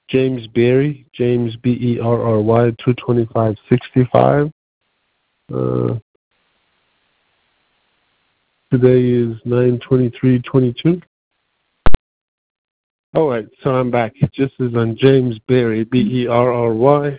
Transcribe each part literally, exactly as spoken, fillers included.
James Berry, James B E R R Y, two twenty-five sixty-five. Uh, today is nine twenty-three twenty-two. All right, so I'm back. This is on James Berry, B E R R Y,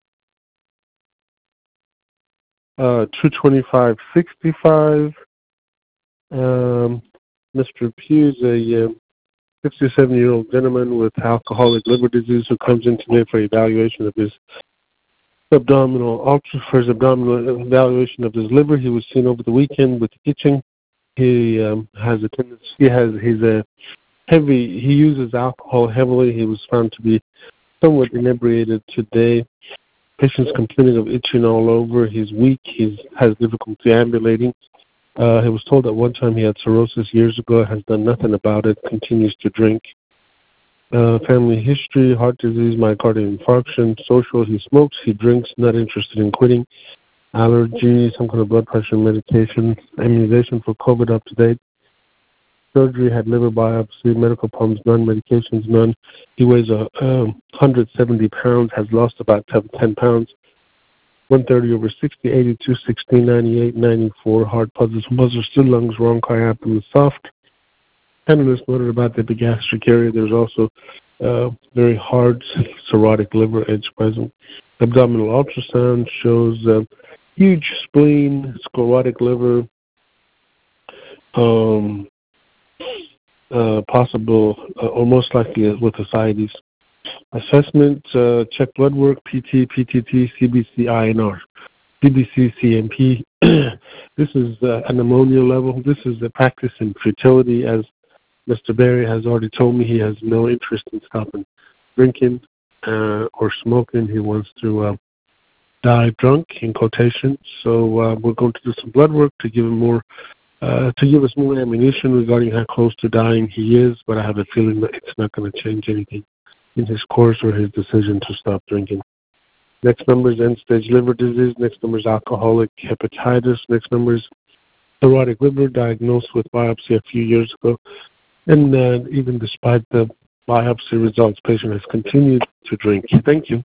uh, two twenty-five sixty-five. Um, Mister Pugh is a uh, sixty-seven-year-old gentleman with alcoholic liver disease who comes in today for evaluation of his abdominal ultra for his abdominal evaluation of his liver. He was seen over the weekend with itching. He um, has a tendency. He has he's a heavy. He uses alcohol heavily. He was found to be somewhat inebriated today. Patient's complaining of itching all over. He's weak. He has difficulty ambulating. Uh, he was told at one time he had cirrhosis years ago, has done nothing about it, continues to drink. Uh, family history, heart disease, myocardial infarction, social, he smokes, he drinks, not interested in quitting. Allergy, some kind of blood pressure medication, immunization for COVID up to date. Surgery, had liver biopsy, medical problems, none, medications, none. He weighs uh, um, one hundred seventy pounds, has lost about ten pounds. one thirty over sixty, eighty-two, sixteen, ninety-eight, ninety-four, heart pulses, muzzles, still lungs, wrong, abdomen, soft. Tenderness noted about the epigastric area. There's also uh, very hard cirrhotic liver edge present. Abdominal ultrasound shows uh, huge spleen, sclerotic liver, um, uh, possible, uh, or most likely with ascites. Assessment, uh, check blood work, P T, P T T, C B C, I N R, C B C, C M P. This is uh, an ammonia level. This is a practice in fertility. As Mister Berry has already told me, he has no interest in stopping drinking uh, or smoking. He wants to uh, die drunk, in quotation. So uh, we're going to do some blood work to give him more, uh, to give us more ammunition regarding how close to dying he is. But I have a feeling that it's not going to change anything in his course or his decision to stop drinking. Next number is end-stage liver disease. Next number is alcoholic hepatitis. Next number is cirrhotic liver, diagnosed with biopsy a few years ago. And uh, even despite the biopsy results, patient has continued to drink. Thank you.